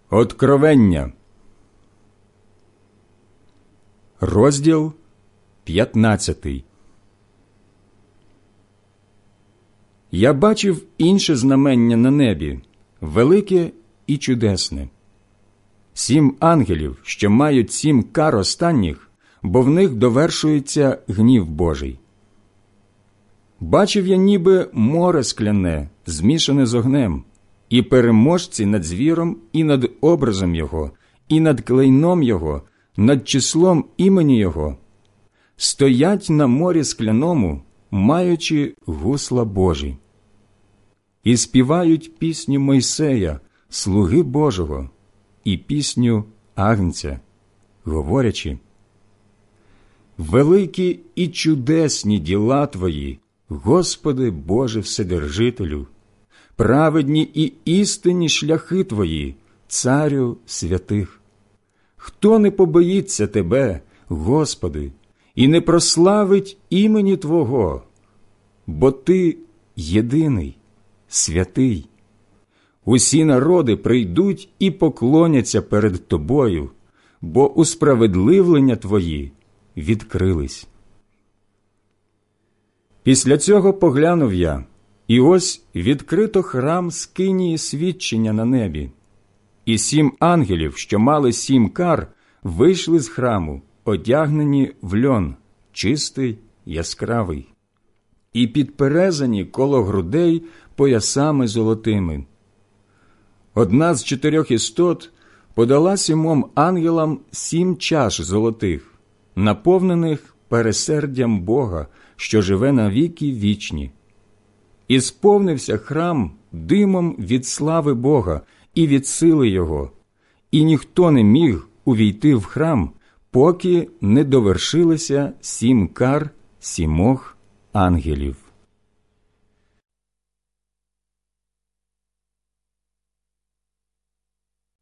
Откровення, розділ 15. Я бачив інше знамення на небі, велике і чудесне. 7 ангелів, що мають 7 кар останніх, бо в них довершується гнів Божий. Бачив я ніби море скляне, змішане з огнем, і переможці над звіром і над образом його, і над клейном його, над числом імені його, стоять на морі скляному, маючи гусла Божі. І співають пісню Мойсея, слуги Божого, і пісню Агнця, говорячи: «Великі і чудесні діла Твої, Господи Боже Вседержителю, праведні і істинні шляхи Твої, Царю святих. Хто не побоїться Тебе, Господи, і не прославить імені Твого? Бо Ти єдиний, святий. Усі народи прийдуть і поклоняться перед Тобою, бо усправедливлення Твої відкрились». Після цього поглянув я, і ось відкрито храм скинії свідчення на небі. І 7 ангелів, що мали 7 кар, вийшли з храму, одягнені в льон, чистий, яскравий, і підперезані коло грудей поясами золотими. Одна з 4 істот подала 7 ангелам 7 чаш золотих, наповнених пересердям Бога, що живе на віки вічні. І сповнився храм димом від слави Бога і від сили Його, і ніхто не міг увійти в храм, поки не довершилися 7 кар 7 ангелів.